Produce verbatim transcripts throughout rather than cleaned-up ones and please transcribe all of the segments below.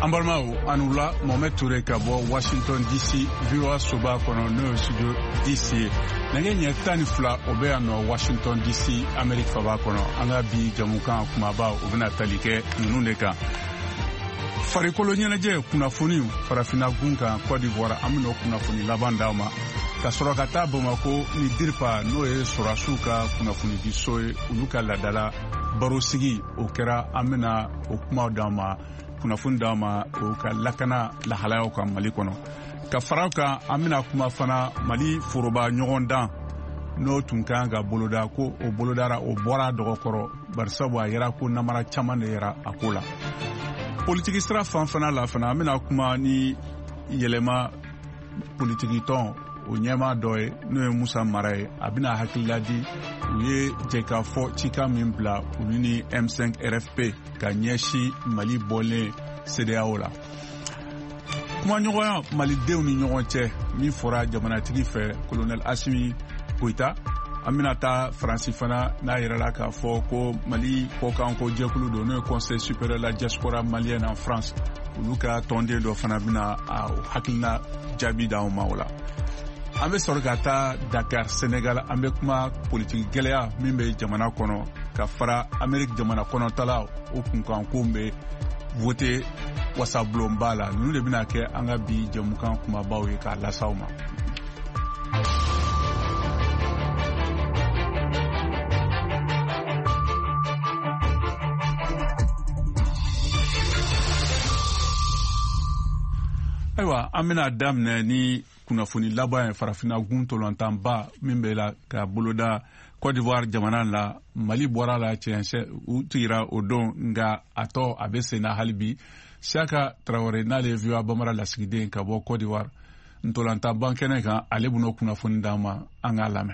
Ambalmao Anoula Mohamed Touré ka bɔ Washington D C V O A soba kɔnɔ n'o ye studio D C ye nɛgɛ ɲɛ tan ni fila o bɛ yan nɔ Washington D C Amérique faba kɔnɔ an ka bi jamukan kumaba o bɛna tali kɛ ninnu de kan farikolo ɲɛnajɛ kunnafoni farafinna gun kan Côte d'Ivoire an bɛna o kunnafoni laban d'aw ma ka sɔrɔ ka taa Bamako ni DIRPA n'o ye sɔrɔdasiw ka kunnafoni di so ye olu ka ladala baro sigi o kɛra an bɛna o kumaw d'aw ma kunnafoni d'aw ma o ka lakana lahalayaw kan Mali kɔnɔ ka faraw kan an bɛna kuma fana Mali foroba ɲɔgɔn dan n'o tun kan ka boloda ko o bolodara o bɔra dɔgɔkɔrɔ barisabu a yɛra ko namara caman de yɛra a ko la politiki sira fan fana la fana an bɛna kuma ni yɛlɛma politiki tɔn o ɲɛma dɔ ye n'o ye Musa Mara ye a bɛna hakilila di u ye jɛkafɔ cika min bila olu ni M cinq R F P ka ɲɛsi Mali bɔlen C D A O la kumaɲɔgɔnya malidenw ni ɲɔgɔn cɛ min fɔra jamanatigi fɛ Colonel Assimi Goïta an bɛna taa Faransi fana n'a yɛrɛla k'a fɔ ko Mali kɔkan ko jɛkulu don n'o ye Conseil supérieur de la diaspora malienne en France olu ka tɔnden dɔ fana bɛna a hakilina jaabi d'anw ma o la an bɛ sɔrɔ ka taa Dakar Sénégal an bɛ kuma politiki gɛlɛya min bɛ jamana kɔnɔ ka fara Amérique jamana kɔnɔtala o kunkanko bɛ vote wasabulonba la ninnu de bɛna kɛ an ka bi jamukan kumabaw ye k'a lasaw ma ayiwa an bɛna daminɛ ni kunnafoni laban ye farafinna gun tɔlɔntanba min bɛ la ka boloda Côte d'Ivoire jamana la Mali bɔra la cɛncɛ u tigira o don nka a tɔ a bɛ sen na hali bi Siaka Traoré n'ale ye V O A Bamara lasigiden ka bɔ Côte d'Ivoire ntɔlɔntanba kɛnɛ kan ale bɛn'o kunnafoni d'an ma an k'a lamɛn.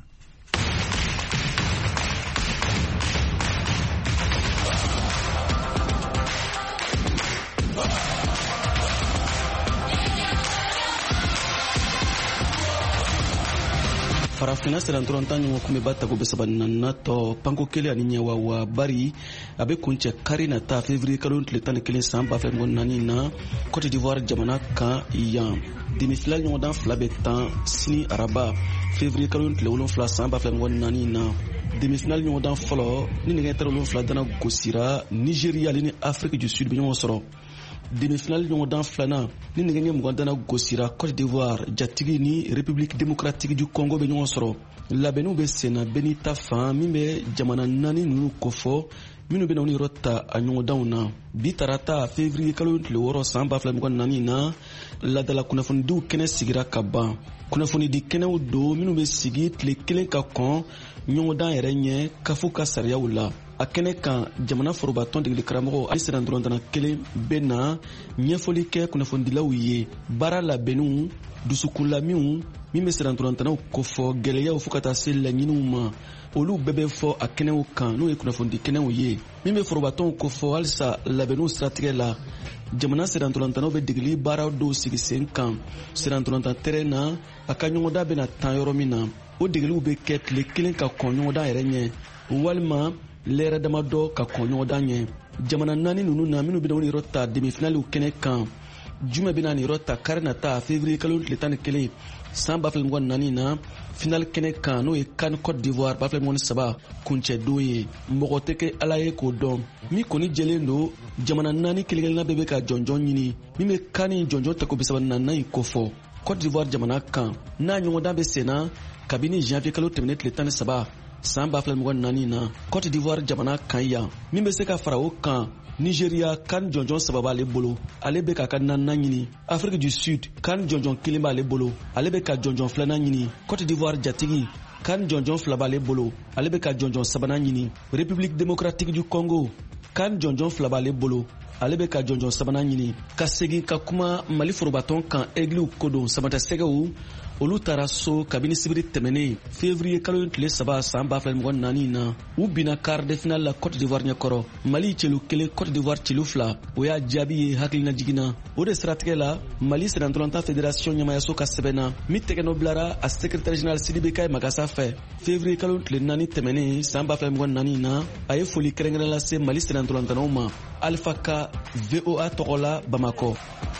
Farafina serantorontan ɲɔgɔn kun bɛ ba tago bɛ saba naaninan tɔ panko kelen ani ɲɛwa wa bari a bɛ kuncɛ kari nata février kalo tile tan ni kelen san ba fila ni naani na Côte d'Ivoire jamana kan yan demi-finale ɲɔgɔndan fila bɛ tan sini araba février kalo tile wolonfila san ba fila ni naani na demi-finale ɲɔgɔndan fɔlɔ ni nɛgɛ tara wolonfila dana gosira Nigeria ale ni Afrique du Sud bɛ ɲɔgɔn sɔrɔ demi-finale ɲɔgɔndan filanan ni nɛgɛ ɲɛ mugan dana gosira Côte d'Ivoire jatigi ni République démocratique du Congo bɛ ɲɔgɔn sɔrɔ labɛnniw bɛ senna bɛɛ n'i ta fan min bɛ jamana naani ninnu kofɔ minnu bɛna u ni yɔrɔ ta a ɲɔgɔndanw na bi tarata février kalo tile wɔɔrɔ san ba fila ni naani na ladala kunnafonidiw kɛnɛ sigira ka ban kunnafonidi kɛnɛw don minnu bɛ sigi tile kelen ka kɔn ɲɔgɔndan yɛrɛ ɲɛ kafu ka sariyaw la a kɛnɛ kan jamana forobatɔn degeli karamɔgɔ ani siran dɔrɔntana kelen bɛ na ɲɛfɔli kɛ kunnafonidilaw ye baara labɛnniw dusukunlamiw min bɛ siran dɔrɔntanaw kofɔ gɛlɛyaw fo ka taa se laɲiniw ma olu bɛɛ bɛ fɔ a kɛnɛw kan n'o ye kunnafonidi kɛnɛw ye min bɛ forobatɔnw kofɔ halisa labɛnniw siratigɛ la jamana siran dɔrɔntanaw bɛ degeli baara dɔw sigi sen kan siran dɔrɔntan tɛrɛn na a ka ɲɔgɔndan bɛna tan yɔrɔ min na o degeliw bɛ kɛ tile kelen ka kɔn ɲɔgɔndan yɛrɛ ɲɛ walima lɛrɛ damadɔ ka kɔn ɲɔgɔndan ɲɛ jamana naani ninnu na minnu bɛna u ni yɔrɔ ta demi-finale kɛnɛ kan jumɛn bɛna ni yɔrɔ ta kari nata février kalo tile tan ni kelen san ba fila ni naani na finale kɛnɛ kan n'o ye CAN Côte d'Ivoire ba fila ni saba kuncɛ don ye mɔgɔ tɛ kɛ ala ye k'o dɔn min kɔni jɛlen don jamana naani kelen-kelenna bɛɛ bɛ ka jɔnjɔn ɲini min bɛ CAN ni jɔnjɔn tago saba naaninan in kofɔ Côte d'Ivoire jamana kan n'a ɲɔgɔndan bɛ senna kabini janvier kalo tɛmɛnen tile tan ni saba san ba fila ni naani na Côte d'Ivoire jamana kan yan min bɛ se ka fara o kan Nigeria CAN jɔnjɔn saba b'ale bolo ale bɛ ka ka naaninan ɲini Afrique du Sud CAN jɔnjɔn kelen b'ale bolo ale bɛ ka jɔnjɔn filanan ɲini Côte d'Ivoire jatigi CAN jɔnjɔn fila b'ale bolo ale bɛ ka jɔnjɔn sabanan ɲini République démocratique du Congo CAN jɔnjɔn fila b'ale bolo ale bɛ ka jɔnjɔn sabanan ɲini ka segin ka kuma Mali forobatɔn kan aigliw ko don samatasɛgɛw olu taara so kabini sibiri tɛmɛnen février kalo tile saba san ba fila ni naani na u bina quart de finale la Côte d'Ivoire ɲɛkɔrɔ Mali celu kelen Côte d'Ivoire celu fila o y'a jaabi ye hakilina jiginna o de siratigɛ la Mali senatɔlɔntan fédération ɲɛmayaso ka sɛbɛnna min tɛgɛnɔ bilara a secrétaire général Sidibé Kaye Magasa fɛ février kalo tile naani tɛmɛnen san ba fila ni naani na a ye foli kɛrɛnkɛrɛn lase Mali senatɔlɔntanaw ma Alpha Ka, V O A Togola, Bamako.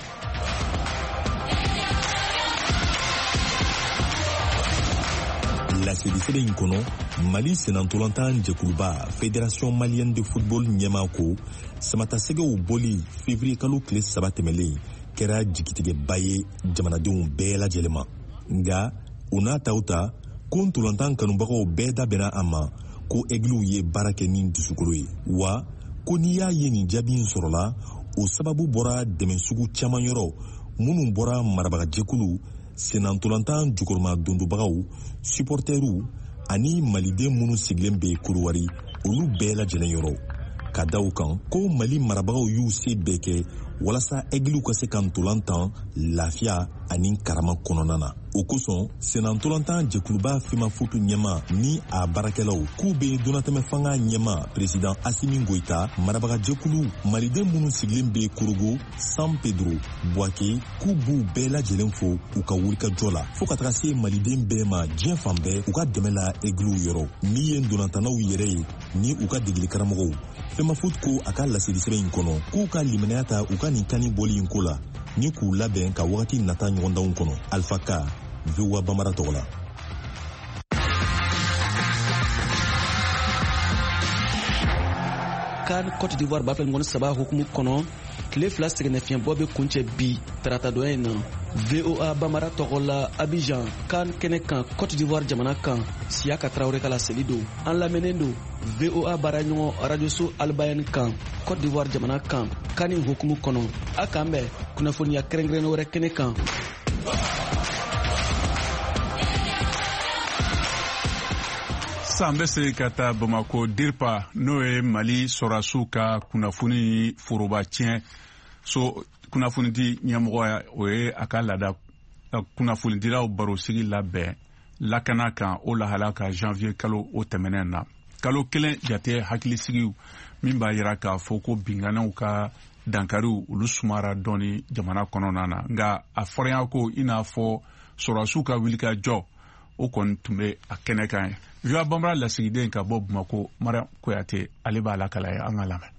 La série in kono Mali senantolantan jekuluba Fédération malienne de football nyamako samata segew boli février kalo kile saba tɛmɛlen kɛra jigitigɛ baye jamanadenw bɛɛ lajɛlenma nga una tauta ko ntolantan kanubagaw bɛɛ dabɛnna a ma ko egliw ye baara kɛ ni dusukolo ye wa ko n'i y'a ye nin jaabi in sɔrɔla o sababu bɔra dɛmɛ sugu caman yɔrɔ minnu bɔra marabagajɛkulu senantolantan jukɔrɔma dondobagaw supporteru ani maliden minnu sigilen bɛ Kodowari olu bɛɛ lajɛlen yɔrɔ ka daw kan ko Mali marabagaw y'u se bɛɛ kɛ walasa egliw ka se ka ntolantan lafiya ani karama kɔnɔna na o kosɔn senantolantan jɛkuluba fima foto ɲɛma ni a baarakɛlaw k'u bɛ donatɛmɛ fanga ɲɛma président Assimi Goïta marabagajɛkulu maliden minnu sigilen bɛ Korogo San Pedro Buake k'u b'u bɛɛ lajɛlen fo u ka wulikajɔ la fo ka taga se maliden bɛɛ ma diɲɛ fan bɛɛ u ka dɛmɛ la egliw yɔrɔ min ye donatanaw yɛrɛ ye ni u ka degeli karamɔgɔw fɛma foto ko a ka laseli sɛbɛn in kɔnɔ k'u ka limanaya ta u ka nin kani bɔli in ko la ni k'u labɛn ka wagati nata ɲɔgɔndanw kɔnɔ Alpha Ka V O A Bamara tɔgɔ la. CAN Côte d'Ivoire b'a fɛ ŋɔni saba hukumu kɔnɔ tile fila sɛgɛnnafiɲɛbɔ bɛ kuncɛ bi tarata dɔ in na V O A Bamara tɔgɔ la Abidjan CAN kɛnɛ kan Côte d'Ivoire jamana kan Siyaka Traoré ka laseli don an lamɛnnen don V O A baaraɲɔgɔn radioso Albayɛn kan Côte d'Ivoire jamana kan CAN in hukumu kɔnɔ a kan bɛn kunnafoniya kɛrɛnkɛrɛnnen wɛrɛ kɛnɛ kan. San bɛ se ka taa Bamako DIRPA n'o ye Mali sɔrɔdasiw ka kunnafoni foroba tiɲɛ so kunnafonidi ɲɛmɔgɔ o ye a ka laada kunnafonidilaw barosigi labɛn lakana kan o lahala ka janvier kalo o tɛmɛnen na kalo kelen jate hakilisigiw min b'a yira k'a fɔ ko binganaw ka dankariw olu sumara dɔɔni jamana kɔnɔna na nka a fɔrɔya ko i n'a fɔ sɔrɔdasiw ka wulikajɔ o kɔni tun bɛ a kɛnɛ kan ye. V O A Bamara lasigiden ka bɔ Bamako Mara Koyate ale b'a la kala ye an ka lamɛn.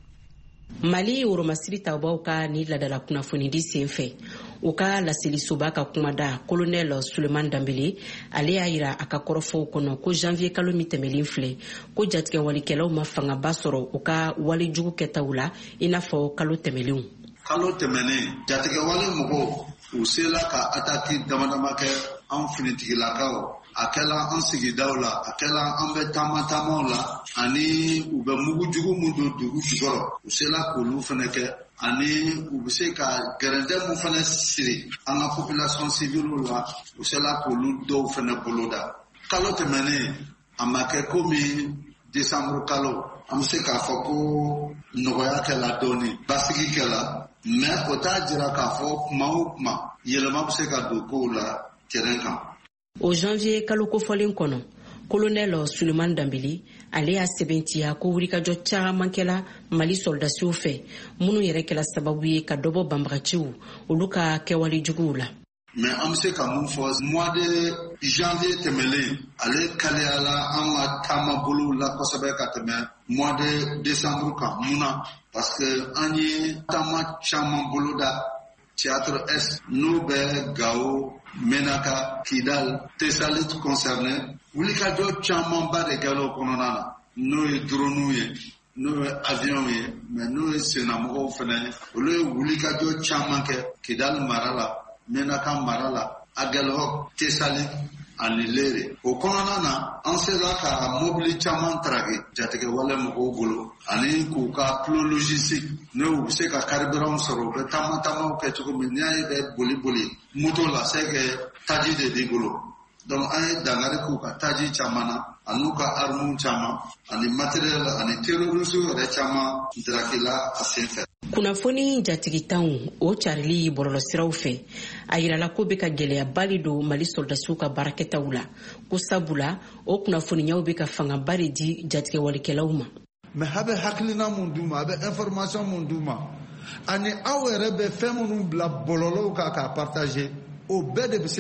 Mali woromasiri tabaw ka ni ladala kunnafonidi senfɛ o ka laseli soba ka kumada colonel Suleman Dambele ale y'a yira a ka kɔrɔfɔw kɔnɔ ko janvier kalo min tɛmɛlen filɛ ko jatigɛ walikɛlaw ma fangaba sɔrɔ o ka walijugu kɛtaw la i n'a fɔ kalo tɛmɛlenw. Kalo tɛmɛnen jatigɛ wale mɔgɔw u sela ka ataki damadama kɛ an finitigilakaw a kɛla an sigidaw la a kɛla an bɛ taama taamaw la ani u bɛ mugu jugu min don dugu jukɔrɔ u sela k'olu fana kɛ ani u bɛ se ka gɛrɛndɛ min fana siri an ka population civile la u sela k'olu dɔw fana boloda kalo tɛmɛnen a ma kɛ komi décembre kalo an bɛ se k'a fɔ ko nɔgɔya kɛla dɔɔni basigi kɛla mais o t'a jira k'a fɔ kuma o kuma yɛlɛma bɛ se ka don kow la terrain kan. O janvier kalo kofɔlen kɔnɔ colonel Suleman Dambele ale y'a sɛbɛntiya ko wulikajɔ caman kɛla Mali soldasiw fɛ minnu yɛrɛ kɛla sababu ye ka dɔbɔ banbagaciw olu ka kɛwale juguw la. Mais an bɛ se ka mun fɔ mois de janvier tɛmɛlen ale kaliyala an ka taama bolo la kosɛbɛ ka tɛmɛ mois de décembre kan mun na parce que an ye taama caman boloda théâtre est n'o bɛ Gao Menaka, Kidal, Tessalit concerné, wulikajɔ camanba de kɛla o kɔnɔna na n'o ye drone ye n'o ye avion ye mais n'o ye sennamɔgɔw fana ye olu ye wulikajɔ caman kɛ Kidal mara la Menaka mara la Aguelhok, Tessalit ani Lere o kɔnɔna na an sera ka mobili caman trake jatigɛ wale mɔgɔw bolo ani k'u ka plan logistique n'u bɛ se ka carburant sɔrɔ u bɛ taama taamaw kɛ cogo min n'i y'a ye bɛ boli boli moto la c'est que taji de b'i bolo donc an ye dangari k'u ka taji caman na ani ka armes caman ani matériel ani terroriste yɛrɛ caman drakela a senfɛ. Kunnafoni jatigitanw o carili bɔlɔlɔsiraw fɛ a yirala ko bɛ ka gɛlɛyaba de don Mali soldasiw ka baarakɛtaw la ko sabula o kunnafoniyaw bɛ ka fangaba de di jatigɛ walikɛlaw ma. Mais a bɛ hakilina mun d'u ma a bɛ information mun d'u ma ani aw yɛrɛ bɛ fɛn minnu bila bɔlɔlɔw kan k'a partager o bɛɛ de bɛ se